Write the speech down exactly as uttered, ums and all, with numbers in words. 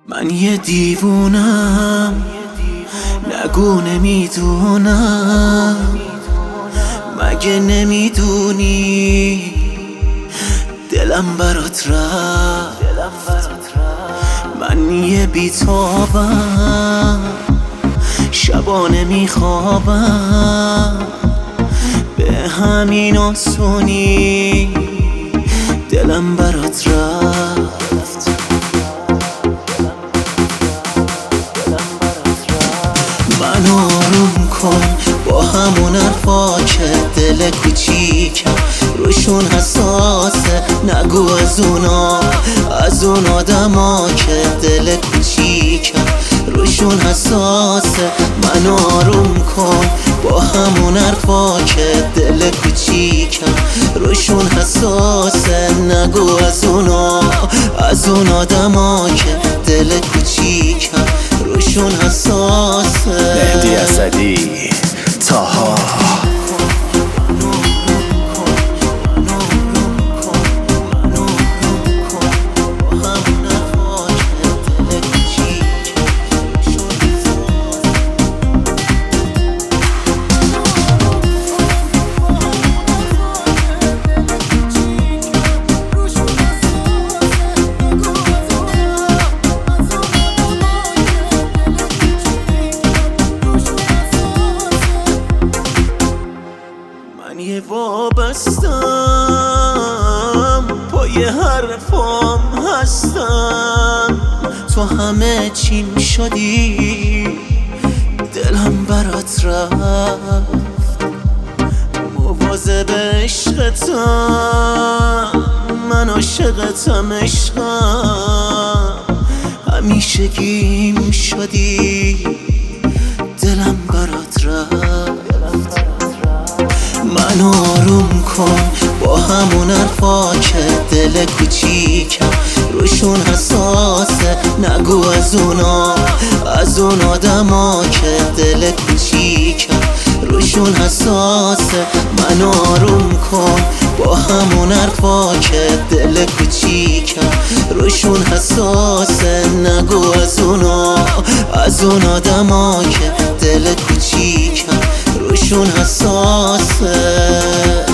من یه دیوونم، نگو نمیدونم، مگه نمیدونی دلم برات رفت. من یه بیتابم، شبا نمیخوابم، به همین آسونی دلم برات رفت. من آروم کن با همون حرفا که دل کوچیکم روشون حساسه، نگو از اونا از اون آدما که دل کوچیکم روشون حساسه. من آروم کن با همون حرفا که دل کوچیکم روشون حساسه، نگو از اونا از اون آدما که دل کوچیکم روشون حساسه. مهدی اسدی، طاها. من یه وابستم، پای حرفام هستم، تو همه چیم شدی دلم برات رفت. مواظب عشقتم، من عاشقتم عشقم، همیشه گیم شدی دلم برات رفت. من آروم کن با همون حرفا که دل کوچیکم روشون حساسه، نگو از اونا از اون آدما که دل کوچیکم روشون حساسه. من آروم کن با همون حرفا که دل کوچیکم روشون حساسه، نگو از اونا از اون آدما که دل کوچیکم روشون حساسه.